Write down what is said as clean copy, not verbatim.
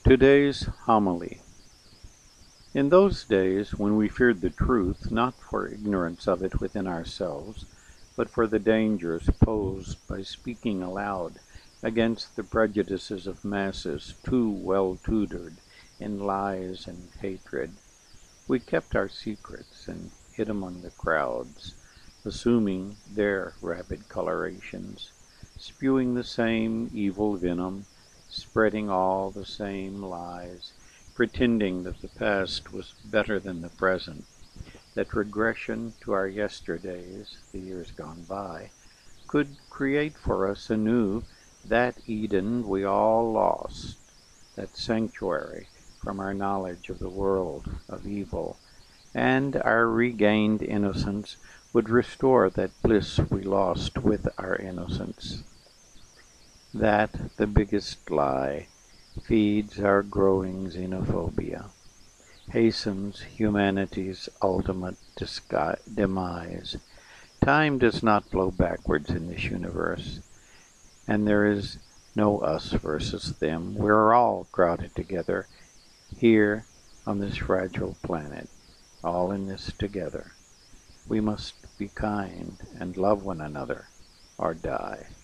Today's homily. In those days when we feared the truth, not for ignorance of it within ourselves, but for the dangers posed by speaking aloud against the prejudices of masses too well tutored in lies and hatred, we kept our secrets and hid among the crowds, assuming their rabid colorations, spewing the same evil venom, spreading all the same lies, pretending that the past was better than the present, that regression to our yesterdays, the years gone by, could create for us anew that Eden we all lost, that sanctuary from our knowledge of the world of evil, and our regained innocence would restore that bliss we lost with our innocence. That, the biggest lie, feeds our growing xenophobia, hastens humanity's ultimate demise. Time does not flow backwards in this universe, and there is no us versus them. We're all crowded together here on this fragile planet, all in this together. We must be kind and love one another, or die.